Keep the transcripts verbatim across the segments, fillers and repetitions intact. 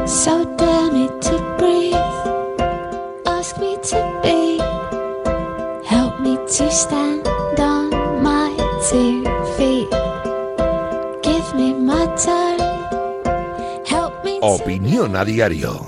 So dare me to breathe, ask me to be, help me to stand on my two feet, give me my turn, help me to Opinión a diario.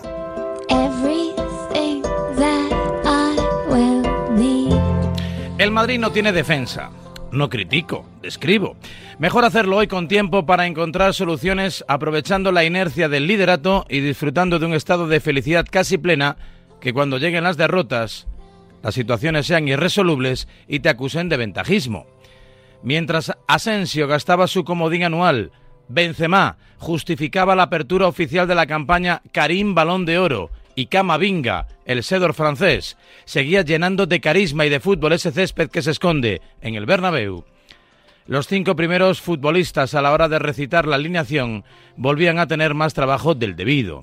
everything that I will need. El Madrid no tiene defensa. No critico, describo. Mejor hacerlo hoy con tiempo para encontrar soluciones aprovechando la inercia del liderato y disfrutando de un estado de felicidad casi plena que cuando lleguen las derrotas, las situaciones sean irresolubles y te acusen de ventajismo. Mientras Asensio gastaba su comodín anual, Benzema justificaba la apertura oficial de la campaña Karim Balón de Oro y Camavinga, el Sedor francés, seguía llenando de carisma y de fútbol ese césped que se esconde en el Bernabéu. Los cinco primeros futbolistas a la hora de recitar la alineación volvían a tener más trabajo del debido.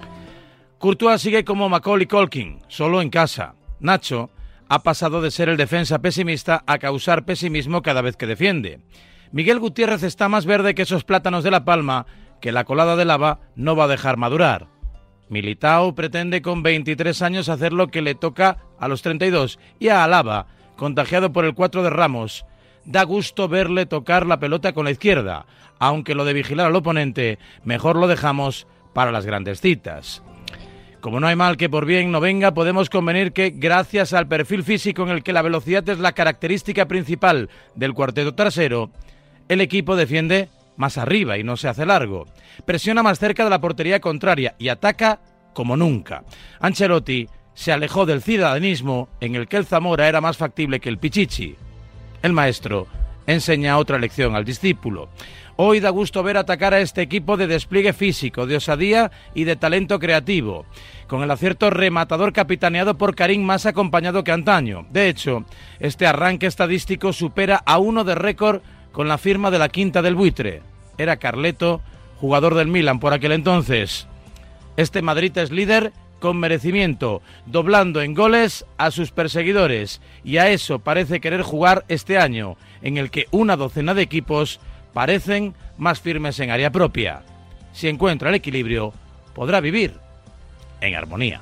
Courtois sigue como Macaulay Culkin, solo en casa. Nacho ha pasado de ser el defensa pesimista a causar pesimismo cada vez que defiende. Miguel Gutiérrez está más verde que esos plátanos de La Palma que la colada de lava no va a dejar madurar. Militao pretende con veintitrés años hacer lo que le toca a los treinta y dos y a Alaba, contagiado por el cuatro de Ramos, da gusto verle tocar la pelota con la izquierda, aunque lo de vigilar al oponente mejor lo dejamos para las grandes citas. Como no hay mal que por bien no venga, podemos convenir que gracias al perfil físico en el que la velocidad es la característica principal del cuarteto trasero, el equipo defiende más arriba y no se hace largo. Presiona más cerca de la portería contraria y ataca como nunca. Ancelotti se alejó del ciudadanismo en el que el Zamora era más factible que el Pichichi. El maestro enseña otra lección al discípulo. Hoy da gusto ver atacar a este equipo de despliegue físico, de osadía y de talento creativo, con el acierto rematador capitaneado por Karim más acompañado que antaño. De hecho, este arranque estadístico supera a uno de récord con la firma de la quinta del buitre. Era Carleto, jugador del Milan por aquel entonces. Este Madrid es líder con merecimiento, doblando en goles a sus perseguidores, y a eso parece querer jugar este año, en el que una docena de equipos parecen más firmes en área propia. Si encuentra el equilibrio, podrá vivir en armonía.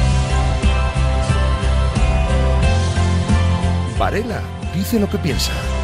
Varela dice lo que piensa.